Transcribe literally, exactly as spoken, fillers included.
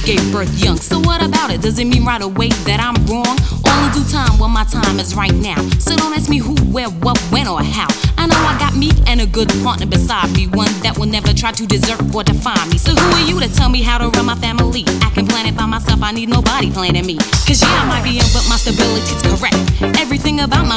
gave birth young. So what about it? Does it mean right away that I'm wrong? All in due time, well, my time is right now. So don't ask me who, where, what, when, or how. I know I got me and a good partner beside me, one that will never try to desert or define me. So who are you to tell me how to run my family? I can plan it by myself, I need nobody planning me. Cause yeah, I might be young, but my stability's correct. Everything about my